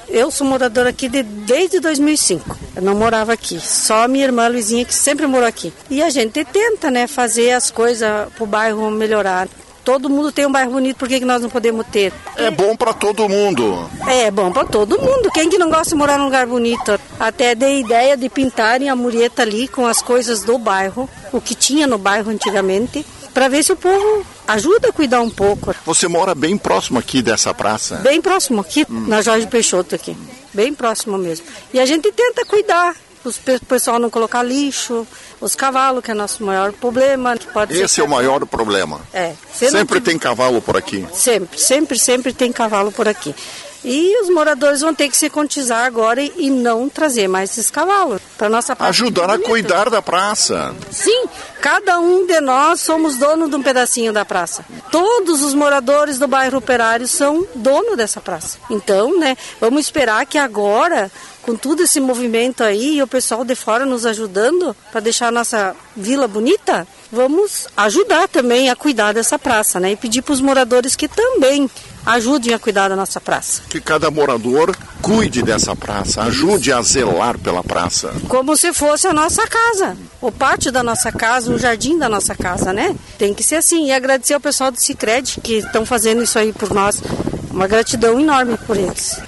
Eu sou moradora aqui desde 2005. Eu não morava aqui. Só a minha irmã Luizinha que sempre morou aqui. E a gente tenta, né, fazer as coisas pro bairro melhorar. Todo mundo tem um bairro bonito, por que nós não podemos ter? É bom para todo mundo. É bom para todo mundo. Quem que não gosta de morar num lugar bonito? Até dei ideia de pintarem a mureta ali com as coisas do bairro, o que tinha no bairro antigamente, para ver se o povo ajuda a cuidar um pouco. Você mora bem próximo aqui dessa praça? Bem próximo aqui, na Jorge Peixoto aqui. Bem próximo mesmo. E a gente tenta cuidar. O pessoal não colocar lixo, os cavalos, que é nosso maior problema. Esse é o maior problema. É. Sempre tem cavalo por aqui? Sempre tem cavalo por aqui. E os moradores vão ter que se conscientizar agora e não trazer mais esses cavalos para nossa praça. Ajudar a cuidar da praça. Sim, cada um de nós somos dono de um pedacinho da praça. Todos os moradores do bairro Operário são dono dessa praça. Então, né, vamos esperar que agora, com todo esse movimento aí e o pessoal de fora nos ajudando para deixar a nossa vila bonita, vamos ajudar também a cuidar dessa praça, né? E pedir para os moradores que também ajudem a cuidar da nossa praça. Que cada morador cuide dessa praça, ajude a zelar pela praça. Como se fosse a nossa casa, o pátio da nossa casa, o jardim da nossa casa, né? Tem que ser assim. E agradecer ao pessoal do Sicredi que estão fazendo isso aí por nós. Uma gratidão enorme por eles.